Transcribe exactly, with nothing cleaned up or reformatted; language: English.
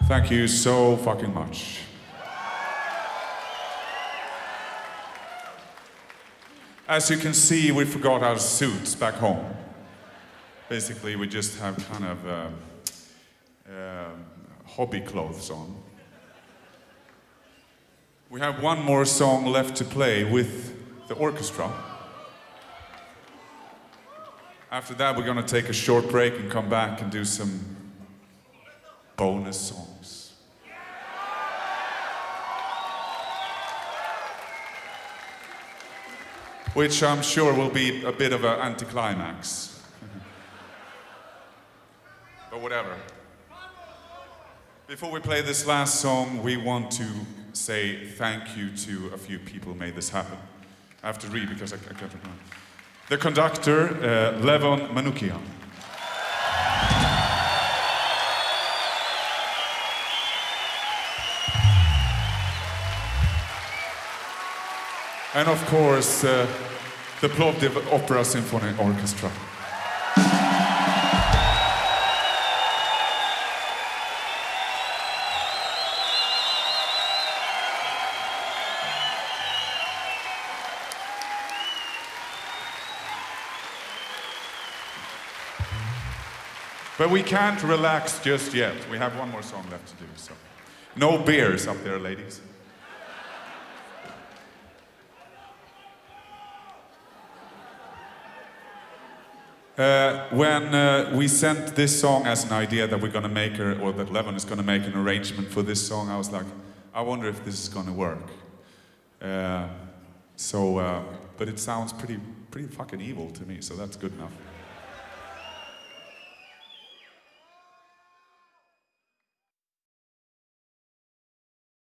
Thank you so fucking much. As you can see, we forgot our suits back home. Basically, we just have kind of uh, uh, hobby clothes on. We have one more song left to play with the orchestra. After that, we're gonna take a short break and come back and do some bonus songs. Which I'm sure will be a bit of an anticlimax. But whatever. Before we play this last song, we want to say thank you to a few people who made this happen. I have to read because I, I can't remember. The conductor, uh, Levon Manoukian. And of course, uh, the Plovdiv Opera Symphony Orchestra. But we can't relax just yet. We have one more song left to do, so. No beers up there, ladies. Uh, when uh, we sent this song as an idea that we're gonna make her, or that Levon is gonna make an arrangement for this song, I was like, I wonder if this is gonna work. Uh, so, uh, but it sounds pretty, pretty fucking evil to me, so that's good enough.